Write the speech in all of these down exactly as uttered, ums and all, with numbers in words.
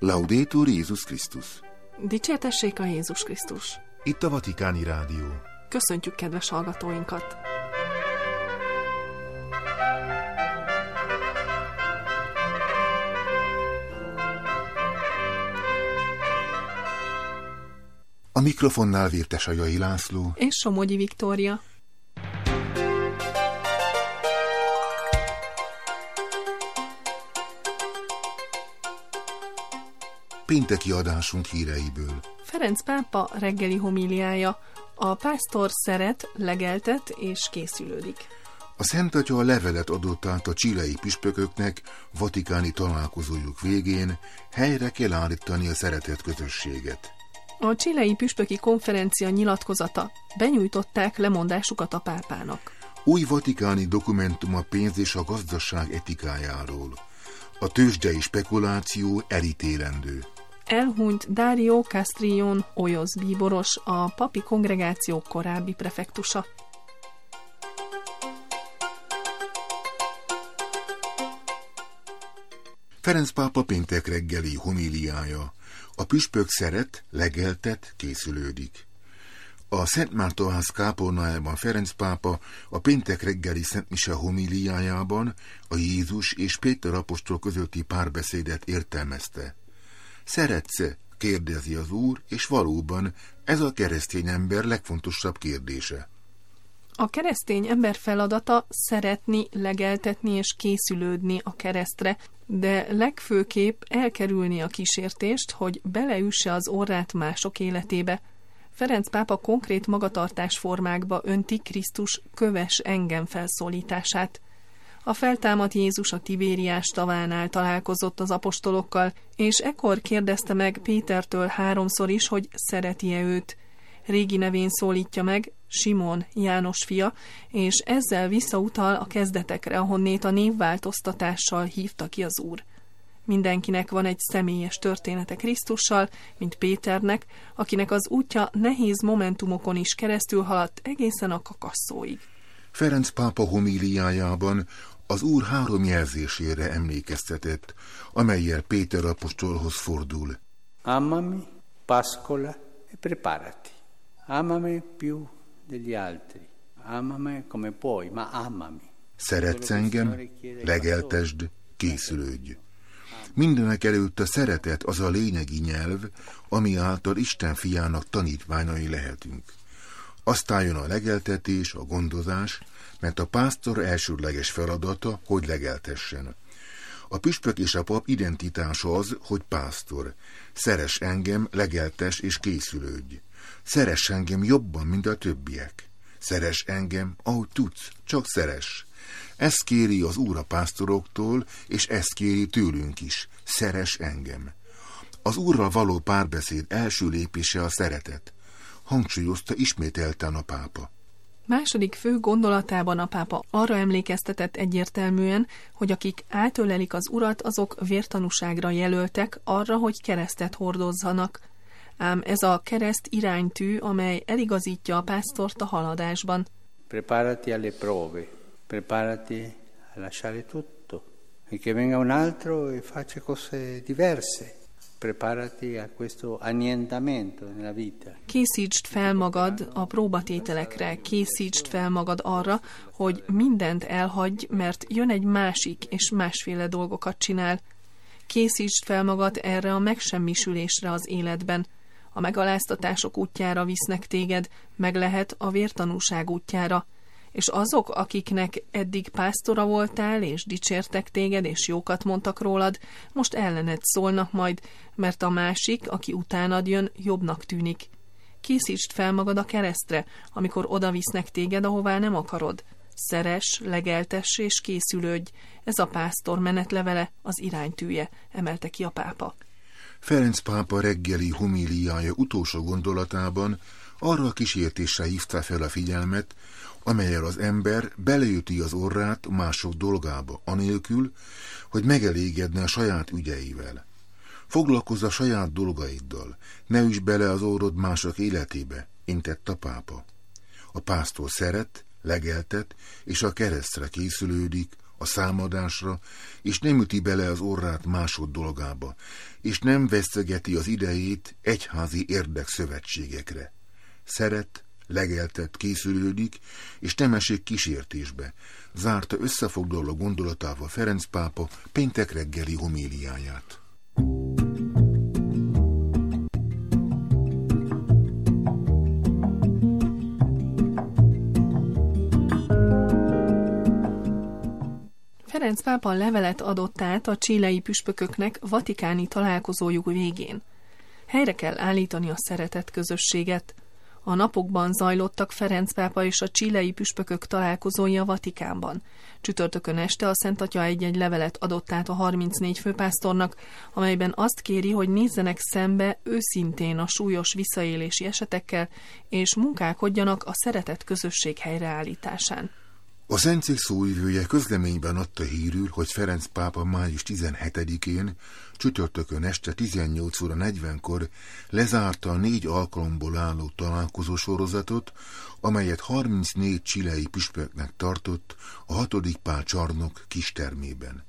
Laudetur Jézus Krisztus. Dicsértessék a Jézus Krisztus. Itt a Vatikáni Rádió. Köszöntjük kedves hallgatóinkat! A mikrofonnál Vértesajai László és Somogyi Viktória. Pénteki adásunk híreiből. Ferenc pápa reggeli homíliája. A pásztor szeret, legeltet és készülődik. A Szent Atya a levelet adott át a chilei püspököknek vatikáni találkozójuk végén, helyre kell állítani a szeretett közösséget. A chilei püspöki konferencia nyilatkozata. Benyújtották lemondásukat a pápának. Új vatikáni dokumentum a pénz és a gazdaság etikájáról. A tőzsdei spekuláció elítélendő. Elhunyt Dario Castrillon Oyoz bíboros, a papi kongregáció korábbi prefektusa. Ferenc pápa péntek reggeli homíliája. A püspök szeret, legeltet, készülődik. A Szent Mártonház kápolnájában Ferenc pápa a péntek reggeli Szent Mise homíliájában a Jézus és Péter apostol közötti párbeszédet értelmezte. Szeretsz-e? Kérdezi az Úr, és valóban ez a keresztény ember legfontosabb kérdése. A keresztény ember feladata szeretni, legeltetni és készülődni a keresztre, de legfőképp elkerülni a kísértést, hogy beleüsse az orrát mások életébe. Ferenc pápa konkrét magatartásformákba önti Krisztus köves engem felszólítását. A feltámadt Jézus a Tibériás tavánál találkozott az apostolokkal, és ekkor kérdezte meg Pétertől háromszor is, hogy szereti-e őt. Régi nevén szólítja meg, Simon, János fia, és ezzel visszautal a kezdetekre, ahonnét a névváltoztatással hívta ki az Úr. Mindenkinek van egy személyes története Krisztussal, mint Péternek, akinek az útja nehéz momentumokon is keresztül haladt egészen a kakasszóig. Ferenc pápa homíliájában az Úr három jelzésére emlékeztetett, amellyel Péter apostolhoz fordul. Amami, pascola e preparati. Amami più degli altri. Amami come puoi, ma amami. Szeretsz engem, legeltesd, készülődj. Mindenek előtt a szeretet az a lényegi nyelv, ami által Isten fiának tanítványai lehetünk. Aztán jön a legeltetés, a gondozás, mert a pásztor elsődleges feladata, hogy legeltessen. A püspök és a pap identitása az, hogy pásztor. Szeress engem, legeltes és készülődj. Szeress engem jobban, mint a többiek. Szeress engem, ahogy tudsz, csak szeress. Ezt kéri az Úr a pásztoroktól, és ezt kéri tőlünk is. Szeress engem. Az Úrral való párbeszéd első lépése a szeretet. Hangsúlyozta ismételten a pápa. Második fő gondolatában a pápa arra emlékeztetett egyértelműen, hogy akik átölelik az Urat, azok vértanúságra jelöltek arra, hogy keresztet hordozzanak. Ám ez a kereszt iránytű, amely eligazítja a pásztort a haladásban. Preparati alle prove, preparati a lasciare tutto, e che venga un altro e faccia cose diverse. Preparati a questo annientamento nella vita. Készítsd fel magad a próbatételekre, készítsd fel magad arra, hogy mindent elhagyj, mert jön egy másik és másféle dolgokat csinál. Készítsd fel magad erre a megsemmisülésre az életben. A megaláztatások útjára visznek téged, meg lehet a vértanúság útjára. És azok, akiknek eddig pásztora voltál, és dicsértek téged, és jókat mondtak rólad, most ellened szólnak majd, mert a másik, aki utánad jön, jobbnak tűnik. Készítsd fel magad a keresztre, amikor oda visznek téged, ahová nem akarod. Szeress, legeltess és készülődj. Ez a pásztor menetlevele, az iránytűje, emelte ki a pápa. Ferenc pápa reggeli homíliája utolsó gondolatában arra a kísértésre hívta fel a figyelmet, amellyel az ember beleüti az orrát mások dolgába, anélkül, hogy megelégedne a saját ügyeivel. Foglalkozz a saját dolgaiddal, ne üss bele az orrod mások életébe, intett a pápa. A pásztor szeret, legeltet, és a keresztre készülődik, a számadásra, és nem üti bele az orrát másod dolgába, és nem vesztegeti az idejét egyházi érdekszövetségekre. Szeret, legeltet, készülődik, és nem esik kísértésbe, zárta összefoglaló gondolatával Ferenc pápa péntek reggeli homéliáját. Ferenc pápa levelet adott át a chilei püspököknek vatikáni találkozójuk végén. Helyre kell állítani a szeretet közösséget. A napokban zajlottak Ferenc pápa és a chilei püspökök találkozói a Vatikánban. Csütörtökön este a Szent Atya egy-egy levelet adott át a harmincnégy főpásztornak, amelyben azt kéri, hogy nézzenek szembe őszintén a súlyos visszaélési esetekkel, és munkálkodjanak a szeretet közösség helyreállításán. A Szentszék szóvivője közleményben adta hírül, hogy Ferenc pápa május tizenhetedikén, csütörtökön este tizennyolc óra negyvenkor lezárta a négy alkalomból álló találkozósorozatot, amelyet harmincnégy chilei püspöknek tartott a hatodik Pál csarnok kistermében.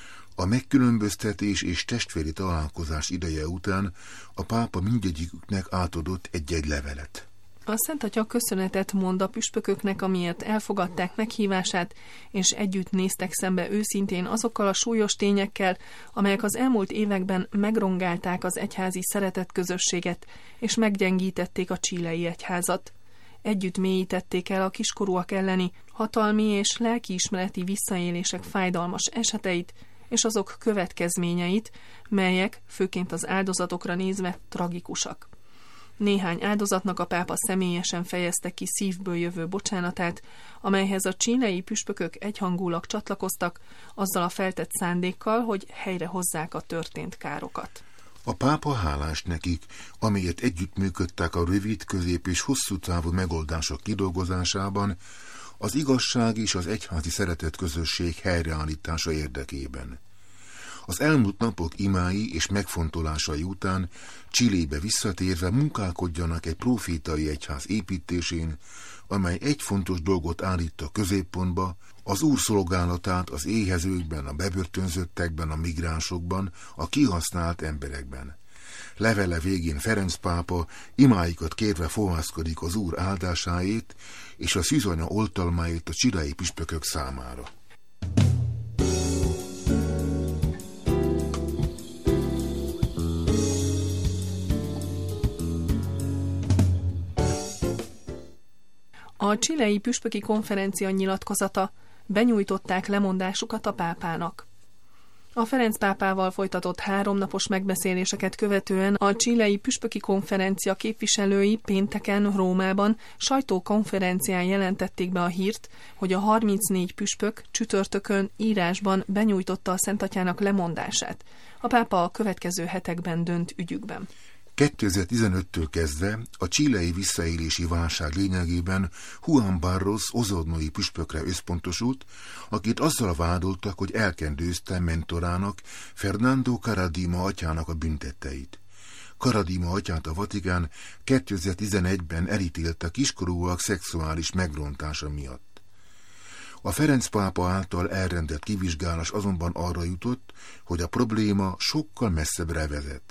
A megkülönböztetés és testvéri találkozás ideje után a pápa mindegyiküknek átadott egy-egy levelet. A Szent Atya köszönetet mond a püspököknek, amiért elfogadták meghívását, és együtt néztek szembe őszintén azokkal a súlyos tényekkel, amelyek az elmúlt években megrongálták az egyházi szeretetközösséget, és meggyengítették a chilei egyházat. Együtt mélyítették el a kiskorúak elleni hatalmi és lelkiismereti visszaélések fájdalmas eseteit, és azok következményeit, melyek, főként az áldozatokra nézve, tragikusak. Néhány áldozatnak a pápa személyesen fejezte ki szívből jövő bocsánatát, amelyhez a chilei püspökök egyhangulag csatlakoztak, azzal a feltett szándékkal, hogy helyrehozzák a történt károkat. A pápa hálás nekik, amiért együttműködtek a rövid, közép és hosszú távú megoldások kidolgozásában, az igazság és az egyházi szeretetközösség helyreállítása érdekében. Az elmúlt napok imái és megfontolásai után Chilébe visszatérve munkálkodjanak egy profétai egyház építésén, amely egy fontos dolgot állít a középpontba, az Úr szolgálatát az éhezőkben, a bebörtönzöttekben, a migránsokban, a kihasznált emberekben. Levele végén Ferenc pápa imáikat kérve fohászkodik az Úr áldásáért és a szűzanya oltalmáért a chilei püspökök számára. A chilei püspöki konferencia nyilatkozata: benyújtották lemondásukat a pápának. A Ferenc pápával folytatott háromnapos megbeszéléseket követően a chilei püspöki konferencia képviselői pénteken Rómában sajtókonferencián jelentették be a hírt, hogy a harmincnégy püspök csütörtökön írásban benyújtotta a Szent Atyának lemondását. A pápa a következő hetekben dönt ügyükben. kétezer-tizenöttől kezdve a chilei visszaélési válság lényegében Juan Barros ozornói püspökre összpontosult, akit azzal vádoltak, hogy elkendőzte mentorának, Fernando Karadima atyának a büntetteit. Karadima atyát a Vatikán kétezer-tizenegyben elítélte kiskorúak szexuális megrontása miatt. A Ferenc pápa által elrendelt kivizsgálás azonban arra jutott, hogy a probléma sokkal messzebbre vezet.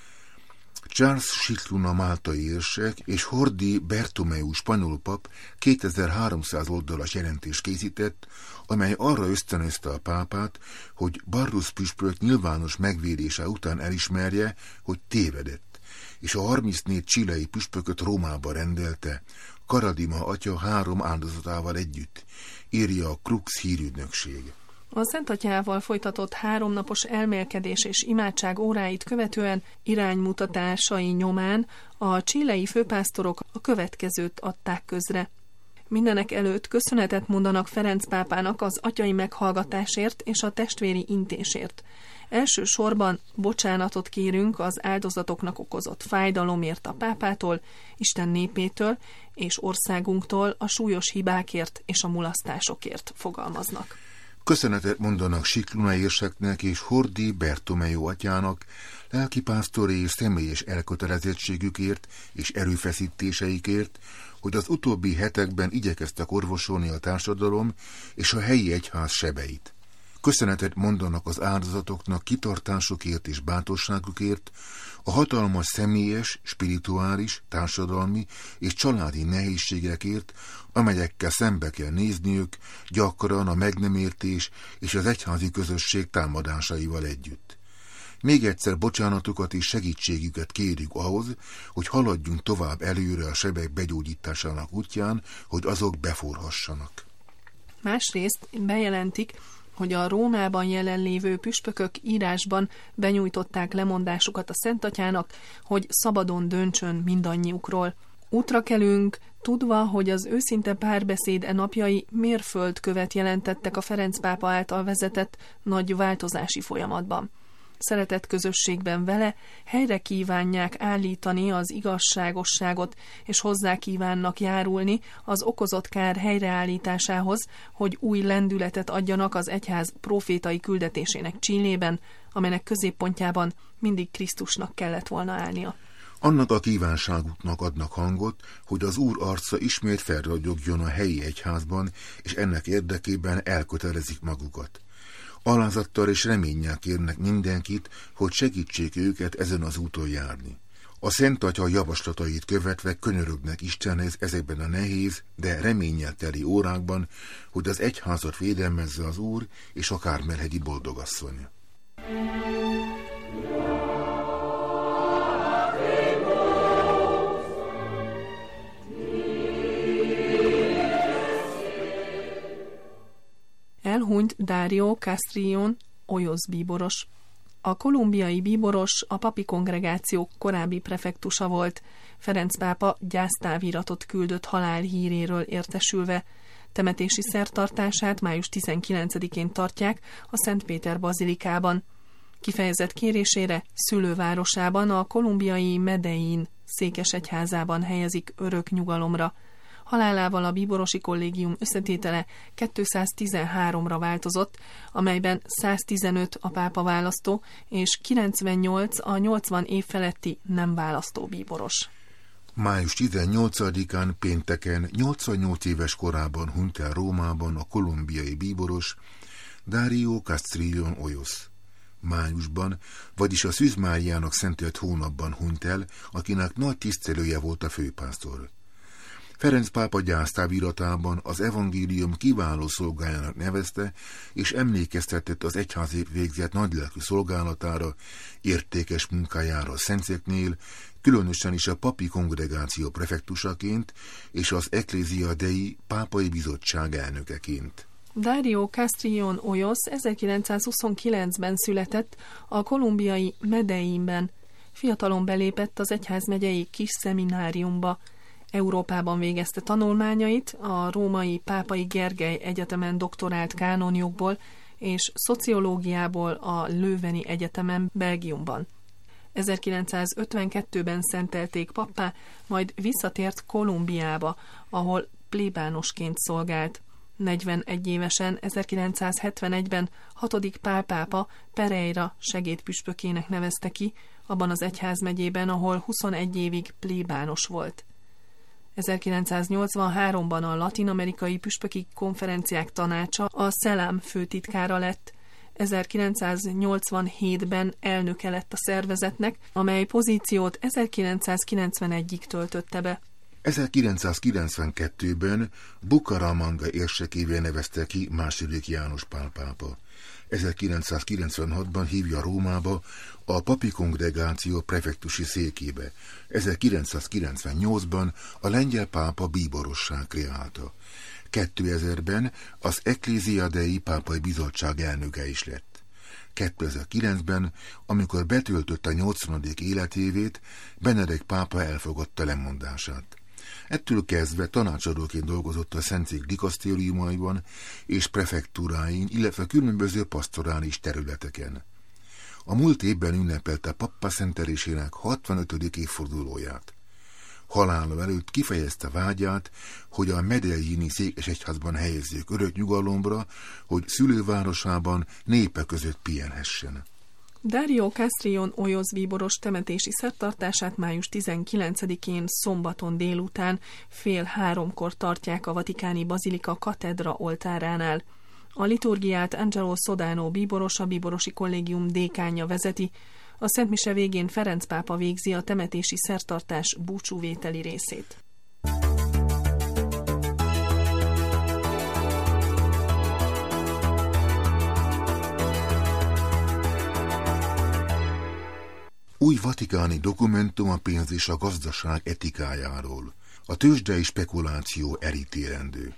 Charles Scicluna máltai érsek és Jordi Bertomeu spanyol pap kétezer-háromszáz oldalas jelentést készített, amely arra ösztönözte a pápát, hogy Barros püspök nyilvános megvédése után elismerje, hogy tévedett, és a harmincnégy chilei püspököt Rómába rendelte, Karadima atya három áldozatával együtt, írja a Crux hírügynökség. A Szent Atyával folytatott háromnapos elmélkedés és imádság óráit követően iránymutatásai nyomán a chilei főpásztorok a következőt adták közre. Mindenek előtt köszönetet mondanak Ferenc pápának az atyai meghallgatásért és a testvéri intésért. Elsősorban bocsánatot kérünk az áldozatoknak okozott fájdalomért a pápától, Isten népétől és országunktól a súlyos hibákért és a mulasztásokért, fogalmaznak. Köszönetet mondanak Scicluna érseknek és Jordi Bertomeu atyának lelkipásztori és személyes elkötelezettségükért és erőfeszítéseikért, hogy az utóbbi hetekben igyekeztek orvosolni a társadalom és a helyi egyház sebeit. Köszönetet mondanak az áldozatoknak kitartásukért és bátorságukért, a hatalmas személyes, spirituális, társadalmi és családi nehézségekért, amelyekkel szembe kell nézniük, gyakran a meg nem értés és az egyházi közösség támadásaival együtt. Még egyszer bocsánatukat és segítségüket kérjük ahhoz, hogy haladjunk tovább előre a sebek begyógyításának útján, hogy azok beforhassanak. Másrészt bejelentik, hogy a Rómában jelenlévő püspökök írásban benyújtották lemondásukat a Szentatyának, hogy szabadon döntsön mindannyiukról. Útra kelünk, tudva, hogy az őszinte párbeszéd e napjai mérföldkövet jelentettek a Ferenc pápa által vezetett nagy változási folyamatban. Szeretett közösségben vele helyre kívánják állítani az igazságosságot, és hozzá kívánnak járulni az okozott kár helyreállításához, hogy új lendületet adjanak az egyház profétai küldetésének csílében, amelynek középpontjában mindig Krisztusnak kellett volna állnia. Annak a kívánságuknak adnak hangot, hogy az Úr arca ismét felragyogjon a helyi egyházban, és ennek érdekében elkötelezik magukat. Alázattal és reménnyel kérnek mindenkit, hogy segítsék őket ezen az úton járni. A Szent Atya javaslatait követve könyörögnek Istenhez ezekben a nehéz, de reménnyel teli órákban, hogy az egyházat védelmezze az Úr és a Kármel-hegyi boldogasszony. Elhunyt Dario Castrillon Oyoz bíboros. A kolumbiai bíboros a papi kongregáció korábbi prefektusa volt. Ferenc pápa gyásztáviratot küldött halálhíréről értesülve. Temetési szertartását május tizenkilencedikén tartják a Szent Péter bazilikában. Kifejezett kérésére szülővárosában, a kolumbiai Medellín székesegyházában helyezik örök nyugalomra. Halálával a bíborosi kollégium összetétele kétszáztizenháromra változott, amelyben száztizenöt a pápa választó, és kilencvennyolc a nyolcvan év feletti nem választó bíboros. május tizennyolcadikán pénteken nyolcvannyolc éves korában hunyt el Rómában a kolumbiai bíboros Dario Castrillon Oyoz. Májusban, vagyis a Szűz Máriának szentelt hónapban hunyt el, akinek nagy tisztelője volt a főpásztor. Ferenc pápa gyásztáviratában az evangélium kiváló szolgájának nevezte, és emlékeztetett az egyházért végzett nagylelkű szolgálatára, értékes munkájára a szentszéknél, különösen is a papi kongregáció prefektusaként és az Ecclesia Dei pápai bizottság elnökeként. Dario Castrillon Oyoz ezerkilencszázhuszonkilencben született a kolumbiai Medellínben. Fiatalon belépett az egyházmegyei kis szemináriumba. Európában végezte tanulmányait, a római Pápai Gergely Egyetemen doktorált kánonjogból és szociológiából a Leuveni Egyetemen Belgiumban. ezerkilencszázötvenkettőben szentelték pappá, majd visszatért Kolumbiába, ahol plébánosként szolgált. negyvenegy évesen ezerkilencszázhetvenegyben hatodik Pál pápa Pereira segédpüspökének nevezte ki, abban az egyházmegyében, ahol huszonegy évig plébános volt. ezerkilencszáznyolcvanháromban a Latin-amerikai püspöki konferenciák tanácsa a Szelám főtitkára lett. ezerkilencszáznyolcvanhétben elnöke lett a szervezetnek, amely pozíciót ezerkilencszázkilencvenegyig töltötte be. ezerkilencszázkilencvenkettőben Bucaramanga érsekévé nevezte ki második János Pál pápa. ezerkilencszázkilencvenhatban hívja Rómába a papi kongregáció prefektusi székébe. ezerkilencszázkilencvennyolcban a lengyel pápa bíborossá kreálta. kétezerben az Ecclesia Dei pápai bizottság elnöke is lett. kétezer-kilencben, amikor betöltötte nyolcvanadik életévét, Benedek pápa elfogadta lemondását. Ettől kezdve tanácsadóként dolgozott a szentszék dikasztériumaiban és prefektúráin, illetve különböző pastorális területeken. A múlt évben ünnepelte pappá szentelésének hatvanötödik évfordulóját. Halála előtt kifejezte vágyát, hogy a medellíni székesegyházban helyezzék örök nyugalomra, hogy szülővárosában népe között pihenhessen. Dario Castrillon Oyoz bíboros temetési szertartását május tizenkilencedikén szombaton délután fél háromkor tartják a vatikáni bazilika katedra oltáránál. A liturgiát Angelo Sodano bíboros, a bíborosi kollégium dékánja vezeti, a szentmise végén Ferenc pápa végzi a temetési szertartás búcsúvételi részét. Új vatikáni dokumentum a pénz és a gazdaság etikájáról. A tőzsdei spekuláció elítélendő.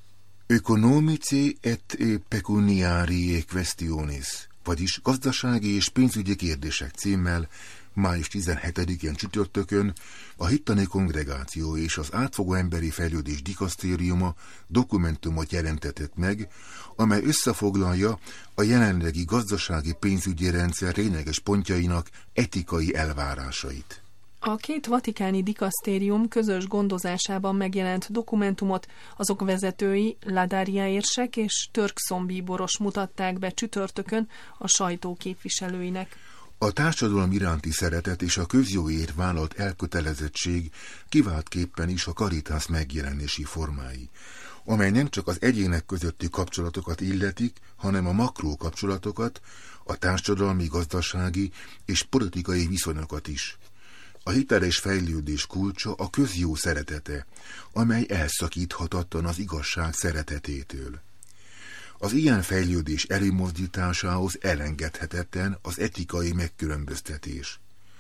Economici et pecuniarie questionis, vagyis gazdasági és pénzügyi kérdések címmel május tizenhetedikén csütörtökön a Hittani Kongregáció és az Átfogó Emberi Fejlődés Dikasztériuma dokumentumot jelentetett meg, amely összefoglalja a jelenlegi gazdasági pénzügyi rendszer lényeges pontjainak etikai elvárásait. A két vatikáni dikasztérium közös gondozásában megjelent dokumentumot azok vezetői, Ladaria érsek és Törkson bíboros mutatták be csütörtökön a sajtó képviselőinek. A társadalom iránti szeretet és a közjóért vállalt elkötelezettség kiváltképpen is a Caritas megjelenési formái, amely nem csak az egyének közötti kapcsolatokat illetik, hanem a makró kapcsolatokat, a társadalmi, gazdasági és politikai viszonyokat is. A hiteles fejlődés kulcsa a közjó szeretete, amely elszakíthatatlan az igazság szeretetétől. Az ilyen fejlődés előmozdításához elengedhetetlen az etikai megkülönböztetés.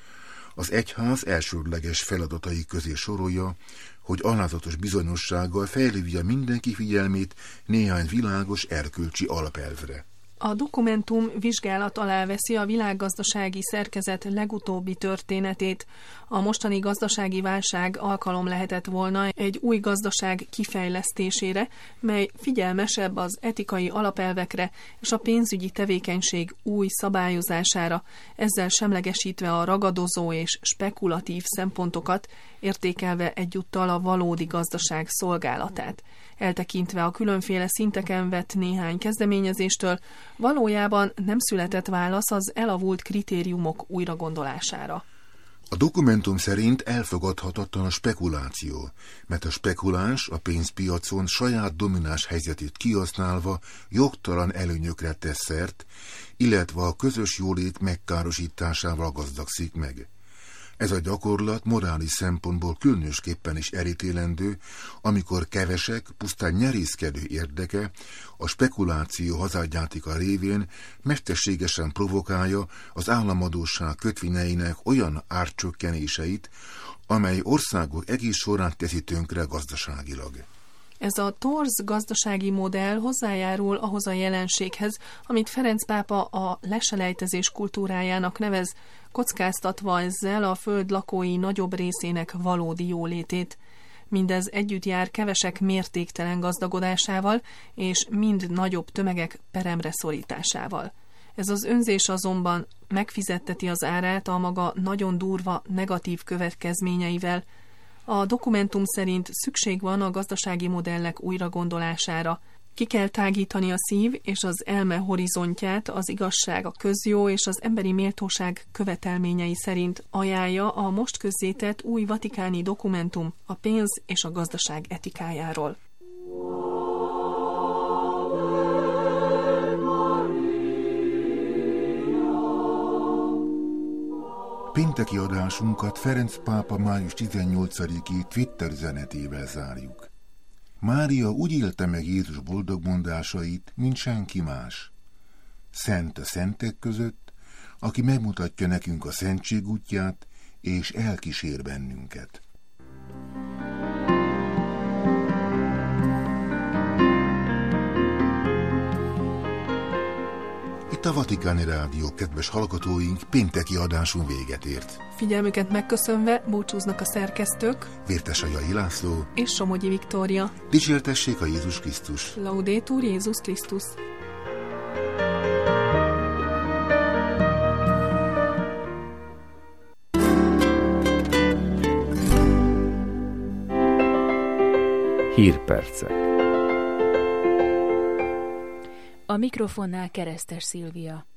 Az egyház elsődleges feladatai közé sorolja, hogy alázatos bizonyossággal felhívja mindenki figyelmét néhány világos erkölcsi alapelvre. A dokumentum vizsgálat alá veszi a világgazdasági szerkezet legutóbbi történetét. A mostani gazdasági válság alkalom lehetett volna egy új gazdaság kifejlesztésére, mely figyelmesebb az etikai alapelvekre és a pénzügyi tevékenység új szabályozására, ezzel semlegesítve a ragadozó és spekulatív szempontokat, értékelve egyúttal a valódi gazdaság szolgálatát. Eltekintve a különféle szinteken vett néhány kezdeményezéstől, valójában nem született válasz az elavult kritériumok újragondolására. A dokumentum szerint elfogadhatatlan a spekuláció, mert a spekuláns a pénzpiacon saját domináns helyzetét kihasználva jogtalan előnyökre tesz szert, illetve a közös jólét megkárosításával gazdagszik meg. Ez a gyakorlat morális szempontból különösképpen is elítélendő, amikor kevesek, pusztán nyerészkedő érdeke a spekuláció hazardjátéka révén mesterségesen provokálja az államadósság kötvényeinek olyan árcsökkenéseit, amely országok egész során teszi tönkre gazdaságilag. Ez a torz gazdasági modell hozzájárul ahhoz a jelenséghez, amit Ferenc pápa a leselejtezés kultúrájának nevez, kockáztatva ezzel a föld lakói nagyobb részének valódi jólétét. Mindez együtt jár kevesek mértéktelen gazdagodásával, és mind nagyobb tömegek peremre szorításával. Ez az önzés azonban megfizetteti az árát a maga nagyon durva negatív következményeivel. A dokumentum szerint szükség van a gazdasági modellek újragondolására. Ki kell tágítani a szív és az elme horizontját az igazság, a közjó és az emberi méltóság követelményei szerint, ajánlja a most közzétett új vatikáni dokumentum a pénz és a gazdaság etikájáról. Pénteki adásunkat Ferenc pápa május tizennyolcadiki Twitter üzenetével zárjuk. Mária úgy élte meg Jézus boldogmondásait, mint senki más. Szent a szentek között, aki megmutatja nekünk a szentség útját, és elkísér bennünket. Itt a Vatikáni Rádió kedves hallgatóink pénteki adásunk véget ért. Figyelmüket megköszönve búcsúznak a szerkesztők Vértesajai László és Somogyi Viktória. Dicsértessék a Jézus Krisztus! Laudetur Jézus Krisztus! Hírpercek. A mikrofonnál Keresztes Szilvia.